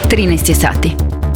13 je sati.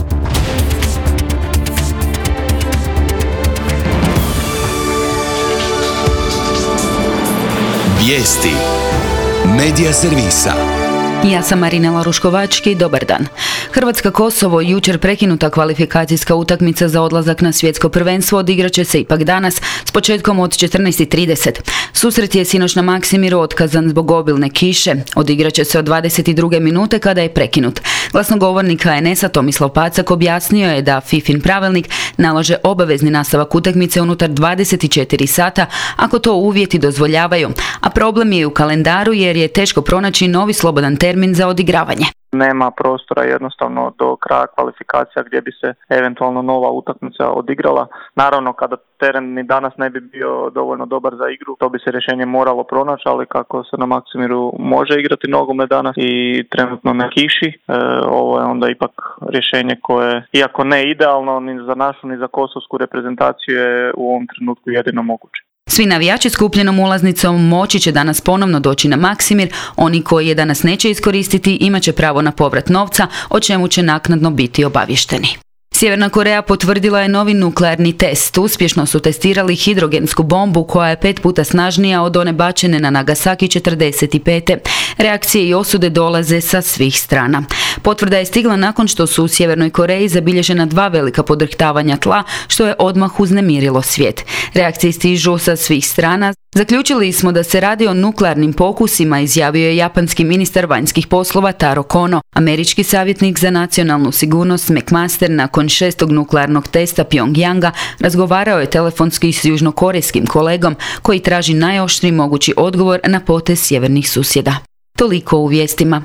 Vijesti Medija servisa. Ja sam Marinela Ruškovački, dobar dan. Hrvatska-Kosovo, jučer prekinuta kvalifikacijska utakmica za odlazak na svjetsko prvenstvo, odigrat će se ipak danas s početkom od 14:30. Susret je sinoć na Maksimiru otkazan zbog obilne kiše. Odigrat će se od 22. minute kada je prekinut. Glasnogovornik HNS-a Tomislav Pacak objasnio je da FIFIN pravilnik nalaže obavezni nastavak utakmice unutar 24 sata ako to uvjeti dozvoljavaju, a problem je u kalendaru jer je teško pronaći novi slobodan termin za odigravanje. Nema prostora jednostavno do kraja kvalifikacija gdje bi se eventualno nova utakmica odigrala. Naravno, kada teren ni danas ne bi bio dovoljno dobar za igru, to bi se rješenje moralo pronaći, ali kako se na Maksimiru može igrati nogomet danas i trenutno na kiši, ovo je onda ipak rješenje koje, iako ne idealno ni za našu ni za kosovsku reprezentaciju, je u ovom trenutku jedino moguće. Svi navijači s kupljenom ulaznicom moći će danas ponovno doći na Maksimir. Oni koji je danas neće iskoristiti imat će pravo na povrat novca, o čemu će naknadno biti obavješteni. Sjeverna Koreja potvrdila je novi nuklearni test. Uspješno su testirali hidrogensku bombu koja je 5 puta snažnija od one bačene na Nagasaki 45. Reakcije i osude dolaze sa svih strana. Potvrda je stigla nakon što su u Sjevernoj Koreji zabilježena 2 velika podrhtavanja tla, što je odmah uznemirilo svijet. Reakcije stižu sa svih strana. Zaključili smo da se radi o nuklearnim pokusima, izjavio je japanski ministar vanjskih poslova Taro Kono. Američki savjetnik za nacionalnu sigurnost McMaster nakon 6. nuklearnog testa Pyongyanga razgovarao je telefonski s južnokorejskim kolegom koji traži najoštriji mogući odgovor na potez sjevernih susjeda. Toliko u vijestima.